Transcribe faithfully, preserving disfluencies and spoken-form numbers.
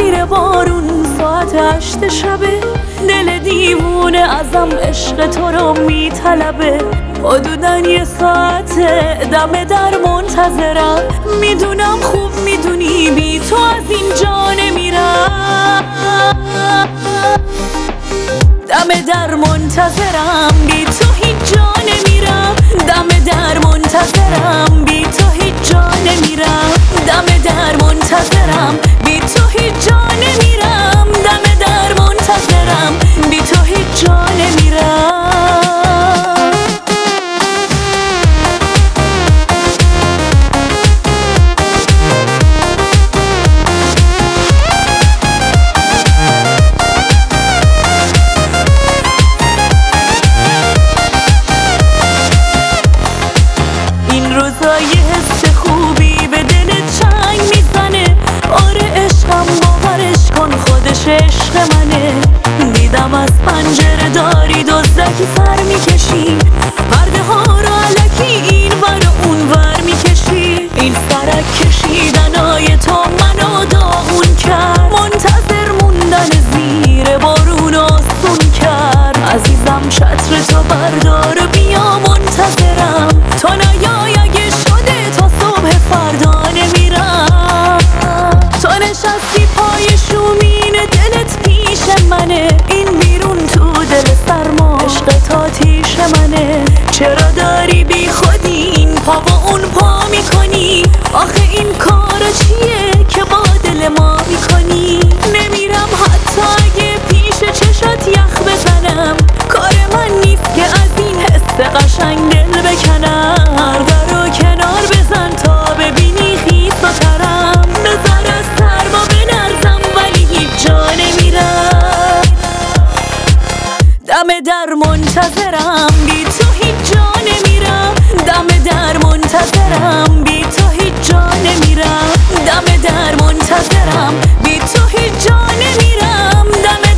زیر بارون ساعت هشت شبه، دل دیوونه ازم عشق تو رو میطلبه. حدوداً یه ساعته دم در منتظرم، میدونم خوب میدونی بی تو از اینجا نمیرم. دم در منتظرم بی تو هیچ جا نمیرم. دم در منتظرم بی تو هیچ جا نمیرم. دم در منتظرم بی تو هیچ جا نمیرم. دم در منتظرم بی تو هیچ جا نمیرم. روزای حس خوبی به دل چنگ میزنه. آره عشقم باورش کن خودش عشق منه. دیدم از پنجره داری دزدکی سر میکشی، پرده ها رو علکی این ور و اون ور میکشی. این سرک کشیدنای تو منو داغون کرد، منتظر موندن زیر بارون آسون کرد. عزیزم چتر تو بردار و بیا منتظرم، تو نیای اگه شده تا صبح فردا نمیرم. تو نشستی پای شومین دلت پیش منه، این بیرون تو دل سرما عشق تا تیش منه. چرا داری بی خودی این پا و اون پا میکنی؟ آخه این کارا چیه که با دل ما میکنی؟ نمیرم حتی اگه پیش چشات یخ بزنم، کار من نیست که از این حس قشنگ دل بکنم. در رو کنار بزن تا ببینی خیس و ترم، بذار از سرما بنرزم ولی هیچ جا نمیرم. دم در منتظرم بی تو هیچ جا نمیرم. دم در منتظرم بی تو هیچ جا نمیرم. دم در منتظرم بی تو هیچ جا نمیرم. دم